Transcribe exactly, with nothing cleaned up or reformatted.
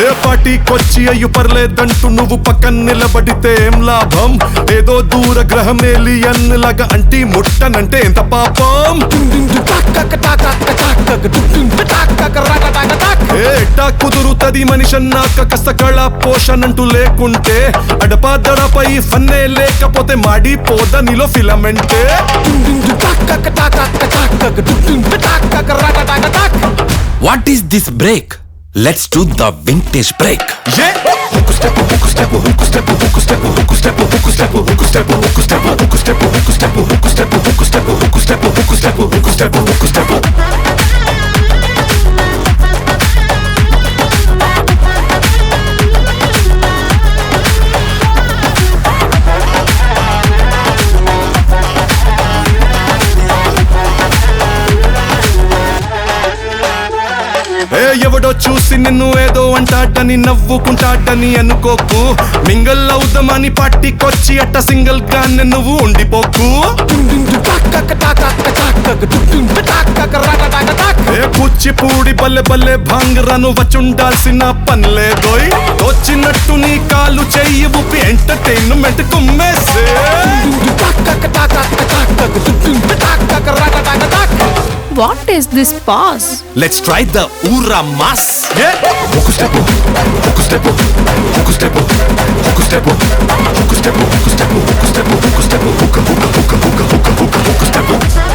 ఏ పార్టీకొచ్చి అయ్యు పర్లేదంటూ నువ్వు పక్కన నిలబడితే ఏం లాభం? ఏదో దూర గ్రహం ఏలియన్ లాగా అంటి ముట్టనంటే ఎంత పాపం? ఏటా కుదురుతది మనిషి అన్నాక కష్ట కళ పోషణంటూ లేకుంటే అడపాదడపై ఫన్నే లేకపోతే మాడిపోద నీలో ఫిలమెంటే. What is this break? Let's do the vintage break. Yeah. Hook step, hook step, hook step, hook step, hook step, hook step, hook step, hook step, hook step, hook step, hook step, hook step, hook step, hook step, hook step, hook step. ఏ ఎవడో చూసి నిన్ను ఏదో అంటాడని నవ్వుకుంటాడని అనుకోకు. Mingle అవుదామని పార్టీకొచ్చి అట్ట single గా నువ్వు ఉండిపోకు. ఏ కూచిపూడి బల్లె బల్లె భాంగరాను వచ్చుండాల్సిన పనిలేదోయ్. వచ్చినట్టు నీ కాలు చెయ్యి ఊపి ఎంటర్టైన్మెంట్ కుమ్మేసే. What is this pause? Let's try the Ura Mas. Yeah. Hook step, hook step, hook step, hook step, hook step, hook step, hook step, hook step, hook step, hook hook hook hook hook hook hook step.